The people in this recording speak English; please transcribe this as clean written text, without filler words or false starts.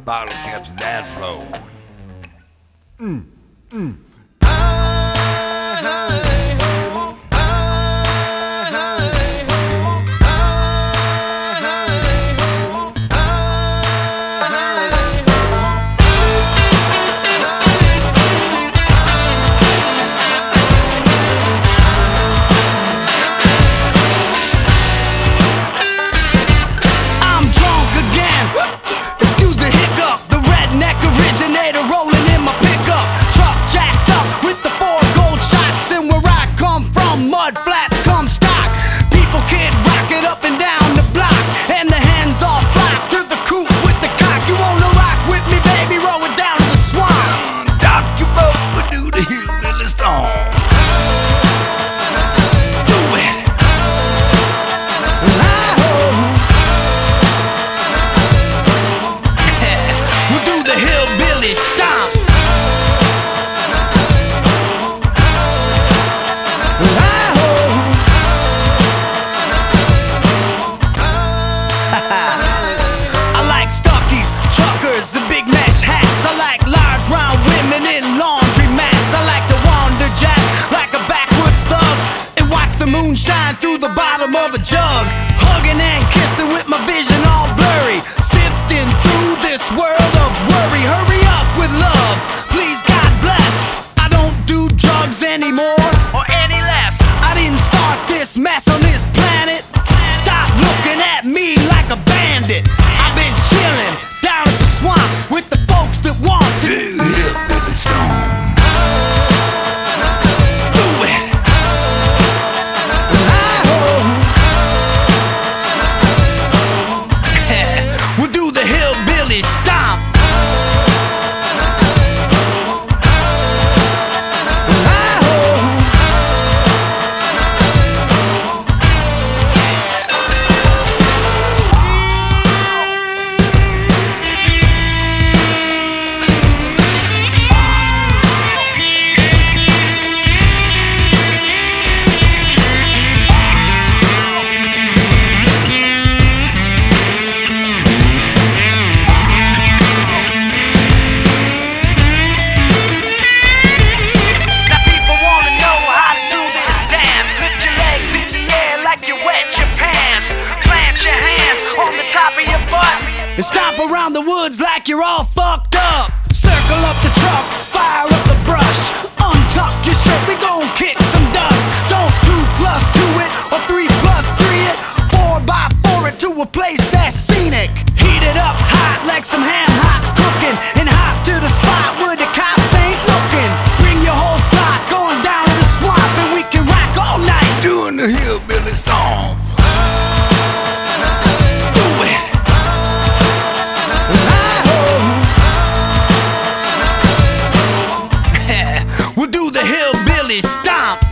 bottle caps dance floor. Mud flaps come stock. People kid rock it up and down the block, and the hands all flock to the coop with the cock. You wanna rock with me, baby? Roll it down to the swamp. Dock your boat, we do the hillbilly stomp. Do it. We'll do the hillbilly stomp. The big mesh hats. I like large round women in laundry mats. I like to wander jack like a backwoods thug and watch the moon shine through the bottom of a jug. Hugging and kissing with my vision all blurry, sifting through this world of worry. Hurry up with love, please, God bless. I don't do drugs anymore or any less. I didn't start this mess on this planet. Stop looking at me like a bandit. I've been chilling down at the swamp with the folks that want to Do hillbilly stomp. do it. We'll do the hillbilly stomp. And stomp around the woods like you're all fucked up. Circle up the trucks, fire up the brush. Untuck your shirt, we gon' kick some dust. Don't 2 plus 2 it, or 3 plus 3 it. 4 by 4 it to a place that's scenic. Heat it up hot like some ham hocks cooking, and hop to the spot where the cops ain't looking. Bring your whole flock going down to the swamp, and we can rock all night Doing the hillbilly stomp. We'll do the hillbilly stomp.